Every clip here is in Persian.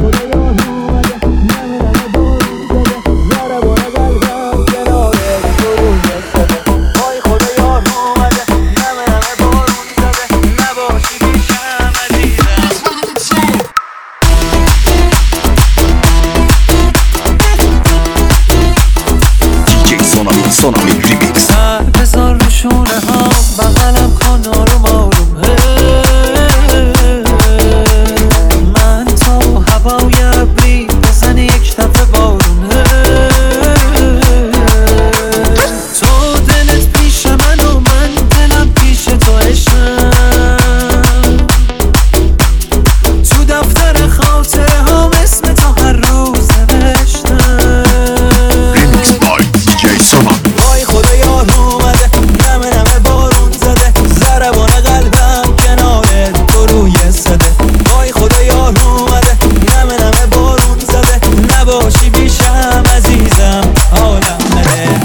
سونامی ریمیکس. بذار رو شونه ها بغلم کن آروم آروم. من تو هوای ابری بزن یک دفعه بارون. تو دلت پیش من و من دلم پیش تو عشقم. تو دفتر خاطره ها اسم تو هر روز نوشتم. ریمیکس بای دیجی سونامی. وای خدا یار اومده نمه نمه بارون زده ضربان قلبم کنار تو روی صده. وای خدا یار اومده نمه نمه بارون زده نباشی بیشم عزیزم حالم بده.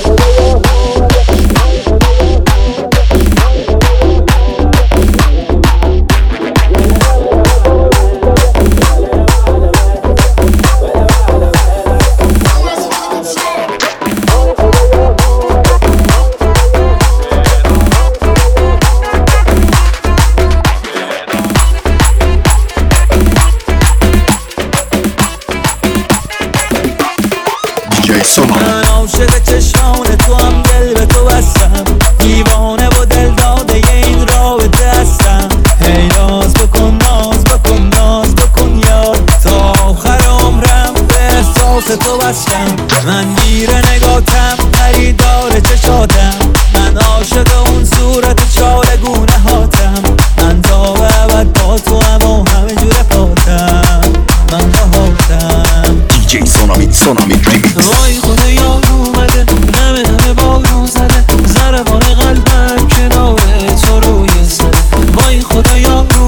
من عاشق چشمان تو هم دل به تو بستم. دیوانه و دل داده این رابطه هستم. هی ناز بکن ناز بکن ناز بکن یار تا آخر عمرم به احساس تو بستم. من گیره نگاتم خریدار چشاتم. من عاشق اون صورت چارگونه هاتم. من تا به ابد با تو هم و همه جور پاتم. من باهاتم دیجی سونامی ریمیکس. وای خدا یار اومده نمه نمه بارون زده ضربان قلبم کنار تو روی صده. وای خدا یار